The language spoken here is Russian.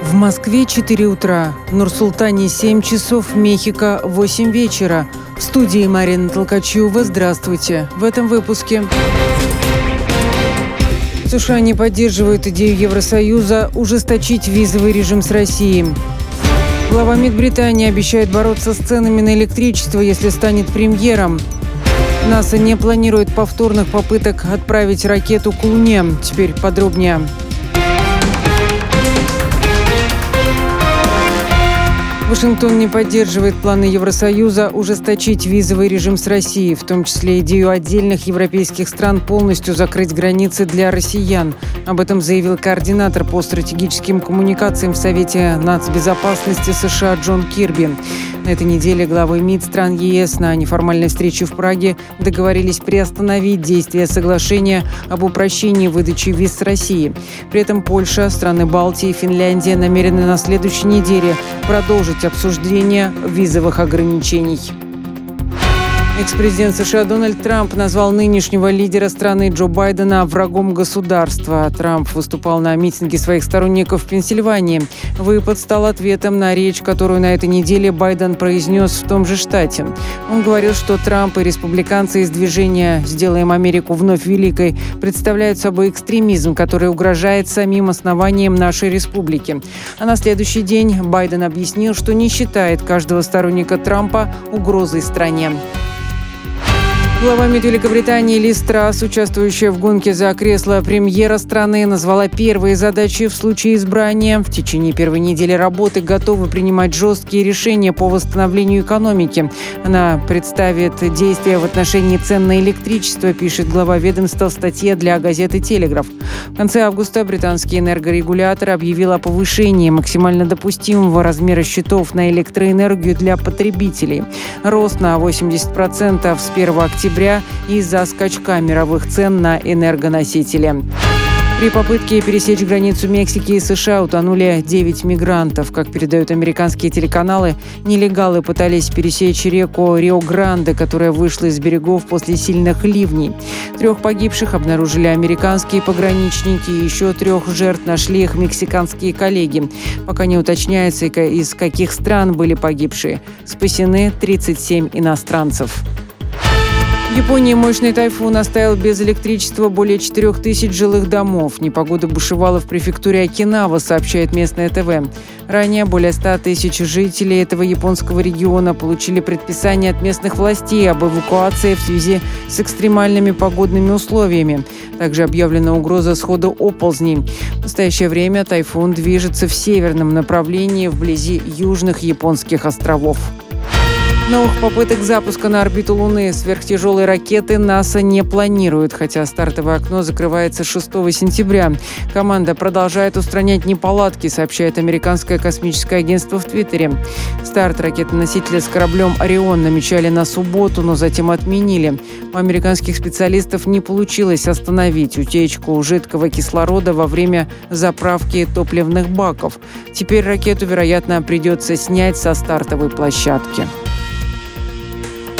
В Москве 4 утра, в Нур-Султане 7 часов, в Мехико 8 вечера. В студии Марина Толкачева. Здравствуйте. В этом выпуске. США не поддерживают идею Евросоюза ужесточить визовый режим с Россией. Глава МИД Британии обещает бороться с ценами на электричество, если станет премьером. НАСА не планирует повторных попыток отправить ракету к Луне. Теперь подробнее. Вашингтон не поддерживает планы Евросоюза ужесточить визовый режим с Россией, в том числе идею отдельных европейских стран полностью закрыть границы для россиян. Об этом заявил координатор по стратегическим коммуникациям в Совете нацбезопасности США Джон Кирби. На этой неделе главы МИД стран ЕС на неформальной встрече в Праге договорились приостановить действие соглашения об упрощении выдачи виз с Россией. При этом Польша, страны Балтии и Финляндия намерены на следующей неделе продолжить обсуждение визовых ограничений. Экс-президент США Дональд Трамп назвал нынешнего лидера страны Джо Байдена врагом государства. Трамп выступал на митинге своих сторонников в Пенсильвании. Выпад стал ответом на речь, которую на этой неделе Байден произнес в том же штате. Он говорил, что Трамп и республиканцы из движения «Сделаем Америку вновь великой» представляют собой экстремизм, который угрожает самим основаниям нашей республики. А на следующий день Байден объяснил, что не считает каждого сторонника Трампа угрозой стране. Глава МИД Великобритании Лиз Трасс, участвующая в гонке за кресло премьера страны, назвала первые задачи в случае избрания. В течение первой недели работы готовы принимать жесткие решения по восстановлению экономики. Она представит действия в отношении цен на электричество, пишет глава ведомства в статье для газеты «Телеграф». В конце августа британский энергорегулятор объявил о повышении максимально допустимого размера счетов на электроэнергию для потребителей. Рост на 80% с 1 октября из-за скачка мировых цен на энергоносители. При попытке пересечь границу Мексики и США утонули 9 мигрантов. Как передают американские телеканалы, нелегалы пытались пересечь реку Рио-Гранде, которая вышла из берегов после сильных ливней. 3 погибших обнаружили американские пограничники, и еще 3 жертв нашли их мексиканские коллеги. Пока не уточняется, из каких стран были погибшие. Спасены 37 иностранцев. В Японии мощный тайфун оставил без электричества более 4000 жилых домов. Непогода бушевала в префектуре Окинава, сообщает местное ТВ. Ранее более 100 тысяч жителей этого японского региона получили предписание от местных властей об эвакуации в связи с экстремальными погодными условиями. Также объявлена угроза схода оползней. В настоящее время тайфун движется в северном направлении вблизи южных японских островов. Новых попыток запуска на орбиту Луны сверхтяжелой ракеты НАСА не планирует, хотя стартовое окно закрывается 6 сентября. Команда продолжает устранять неполадки, сообщает американское космическое агентство в Твиттере. Старт ракеты-носителя с кораблем «Орион» намечали на субботу, но затем отменили. У американских специалистов не получилось остановить утечку жидкого кислорода во время заправки топливных баков. Теперь ракету, вероятно, придется снять со стартовой площадки.